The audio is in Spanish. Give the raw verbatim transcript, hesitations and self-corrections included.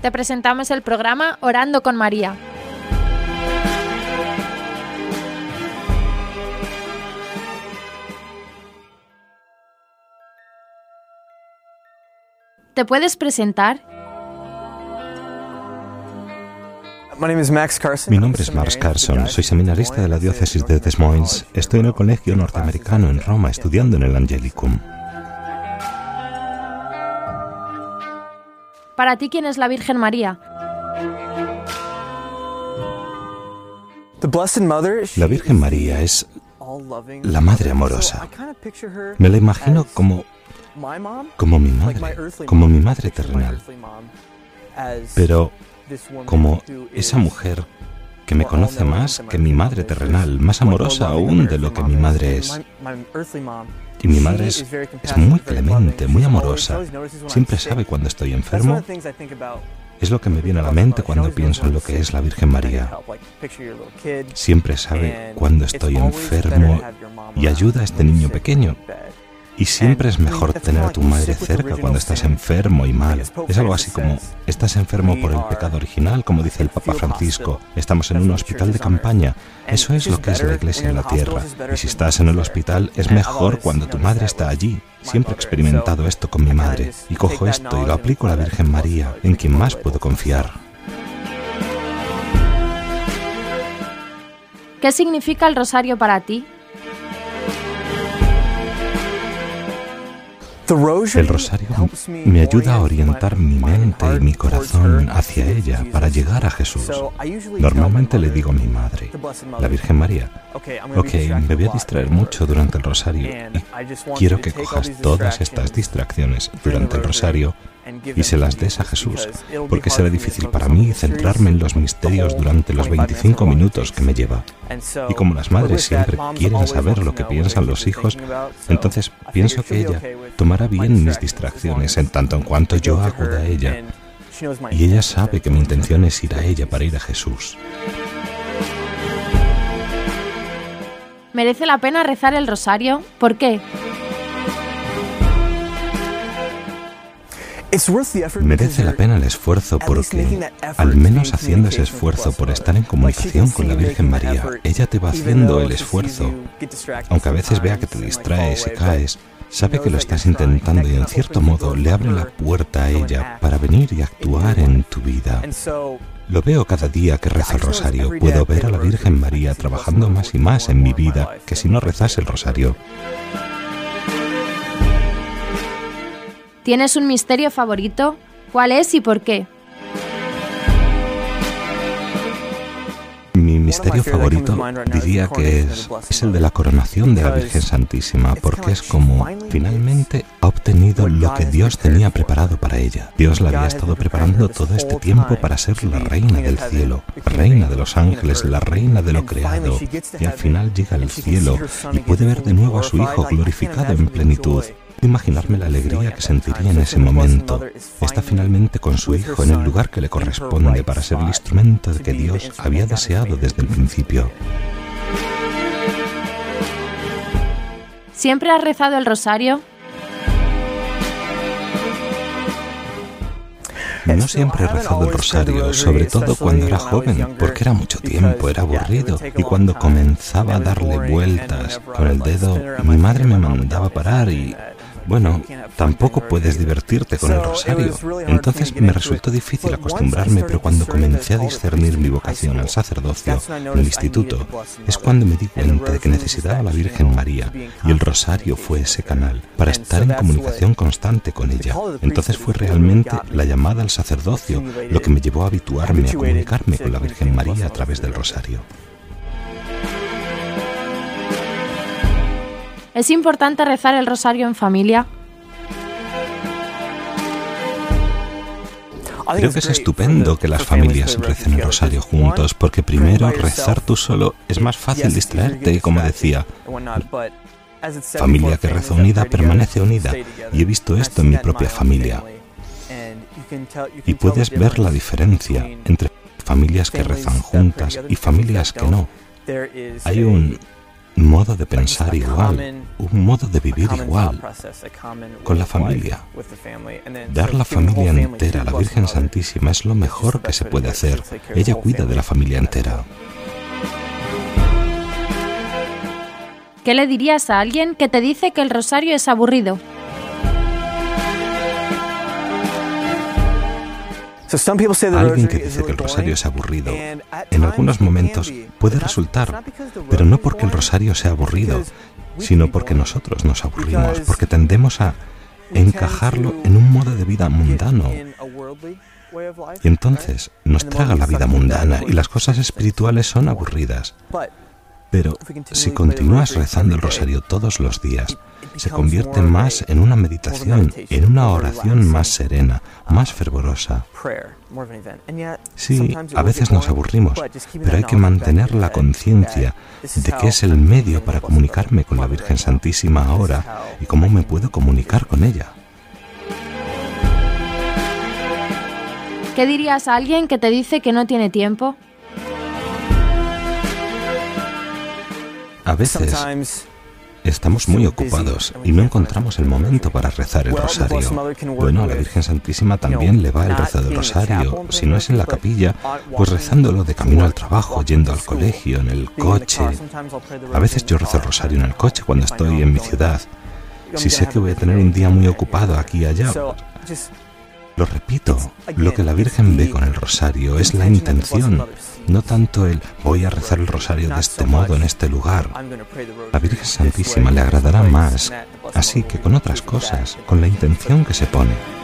te presentamos el programa Orando con María. ¿Te puedes presentar? Mi nombre es Max Carson, soy seminarista de la diócesis de Des Moines. Estoy en el colegio norteamericano en Roma estudiando en el Angelicum. Para ti, ¿quién es la Virgen María? La Virgen María es la Madre amorosa. Me la imagino como, como mi madre, como mi madre terrenal. Pero como esa mujer que me conoce más que mi madre terrenal, más amorosa aún de lo que mi madre es. Y mi madre es, es muy clemente, muy amorosa. Siempre sabe cuando estoy enfermo. Es lo que me viene a la mente cuando pienso en lo que es la Virgen María. Siempre sabe cuando estoy enfermo y ayuda a este niño pequeño. Y siempre es mejor tener a tu madre cerca cuando estás enfermo y mal. Es algo así como, estás enfermo por el pecado original, como dice el Papa Francisco. Estamos en un hospital de campaña. Eso es lo que es la Iglesia en la tierra. Y si estás en el hospital, es mejor cuando tu madre está allí. Siempre he experimentado esto con mi madre. Y cojo esto y lo aplico a la Virgen María, en quien más puedo confiar. ¿Qué significa el rosario para ti? El rosario me ayuda a orientar mi mente y mi corazón hacia ella para llegar a Jesús. Normalmente le digo a mi madre, la Virgen María, ok, me voy a distraer mucho durante el rosario y quiero que cojas todas estas distracciones durante el rosario y se las des a Jesús, porque será difícil para mí centrarme en los misterios durante los veinticinco minutos que me lleva. Y como las madres siempre quieren saber lo que piensan los hijos, entonces pienso que ella tomará bien mis distracciones en tanto en cuanto yo acuda a ella. Y ella sabe que mi intención es ir a ella para ir a Jesús. ¿Merece la pena rezar el rosario? ¿Por qué? Merece la pena el esfuerzo porque, al menos haciendo ese esfuerzo por estar en comunicación con la Virgen María, ella te va haciendo el esfuerzo. Aunque a veces vea que te distraes y caes, sabe que lo estás intentando y en cierto modo le abre la puerta a ella para venir y actuar en tu vida. Lo veo cada día que rezo el rosario. Puedo ver a la Virgen María trabajando más y más en mi vida que si no rezase el rosario. ¿Tienes un misterio favorito? ¿Cuál es y por qué? Mi misterio favorito diría que es, es el de la coronación de la Virgen Santísima, porque es como finalmente ha obtenido lo que Dios tenía preparado para ella. Dios la había estado preparando todo este tiempo para ser la reina del cielo, reina de los ángeles, la reina de lo creado, y al final llega al cielo y puede ver de nuevo a su Hijo glorificado en plenitud. Imaginarme la alegría que sentiría en ese momento. Está finalmente con su Hijo en el lugar que le corresponde para ser el instrumento de que Dios había deseado desde el principio. ¿Siempre has rezado el rosario? No siempre he rezado el rosario, sobre todo cuando era joven, porque era mucho tiempo, era aburrido, y cuando comenzaba a darle vueltas con el dedo, mi madre me mandaba parar y... Bueno, tampoco puedes divertirte con el rosario. Entonces me resultó difícil acostumbrarme, pero cuando comencé a discernir mi vocación al sacerdocio en el instituto, es cuando me di cuenta de que necesitaba a la Virgen María, y el rosario fue ese canal para estar en comunicación constante con ella. Entonces fue realmente la llamada al sacerdocio lo que me llevó a habituarme a comunicarme con la Virgen María a través del rosario. ¿Es importante rezar el rosario en familia? Creo que es estupendo que las familias recen el rosario juntos, porque primero, rezar tú solo es más fácil distraerte, como decía. Familia que reza unida permanece unida, y he visto esto en mi propia familia. Y puedes ver la diferencia entre familias que rezan juntas y familias que no. Hay un... modo de pensar igual, un modo de vivir igual con la familia. Dar la familia entera a la Virgen Santísima es lo mejor que se puede hacer. Ella cuida de la familia entera. ¿Qué le dirías a alguien que te dice que el rosario es aburrido? Alguien que dice que el rosario es aburrido, en algunos momentos puede resultar, pero no porque el rosario sea aburrido, sino porque nosotros nos aburrimos, porque tendemos a encajarlo en un modo de vida mundano. Y entonces nos traga la vida mundana y las cosas espirituales son aburridas. Pero si continúas rezando el rosario todos los días, se convierte más en una meditación, en una oración más serena, más fervorosa. Sí, a veces nos aburrimos, pero hay que mantener la conciencia de que es el medio para comunicarme con la Virgen Santísima ahora y cómo me puedo comunicar con ella. ¿Qué dirías a alguien que te dice que no tiene tiempo? A veces estamos muy ocupados y no encontramos el momento para rezar el rosario. Bueno, a la Virgen Santísima también le va el rezo del rosario. Si no es en la capilla, pues rezándolo de camino al trabajo, yendo al colegio, en el coche. A veces yo rezo el rosario en el coche cuando estoy en mi ciudad. Si sé que voy a tener un día muy ocupado aquí y allá, pues, lo repito, lo que la Virgen ve con el rosario es la intención, no tanto el voy a rezar el rosario de este modo en este lugar. La Virgen Santísima le agradará más, así que con otras cosas, con la intención que se pone.